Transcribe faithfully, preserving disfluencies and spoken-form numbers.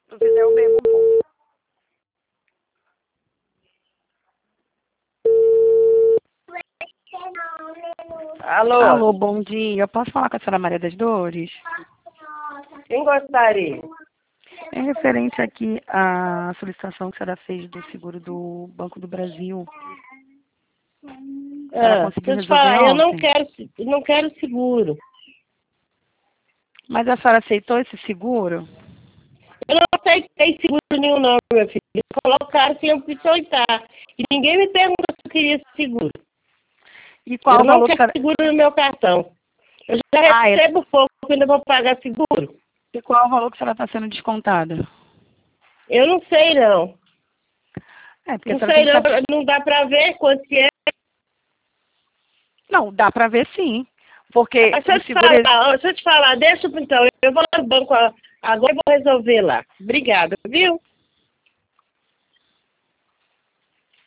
Se fizer o mesmo. Alô? Alô, bom dia. Eu posso falar com a senhora Maria das Dores? Quem gostaria? É referente aqui à solicitação que a senhora fez do seguro do Banco do Brasil. Ela Ah, conseguiu deixa eu te resolver falar, eu não ontem. quero, não quero seguro. Mas a senhora aceitou esse seguro? Eu não aceitei seguro nenhum não, meu filho. Eles colocaram sem eu pisoitar. E ninguém me perguntou se eu queria seguro. E qual Eu o não valor que a quero senhora... seguro no meu cartão. Eu já Ah, é... recebo pouco, ainda vou pagar seguro. E qual o valor que a senhora está sendo descontada? Eu não sei não. É, porque a Não senhora sei tem que não, saber... não dá pra ver quanto que é. Não, dá pra ver sim. Porque Mas deixa o eu te seguro... é- falar, deixa eu te falar, deixa então. Eu vou lá no banco agora e vou resolver lá. Obrigada, viu?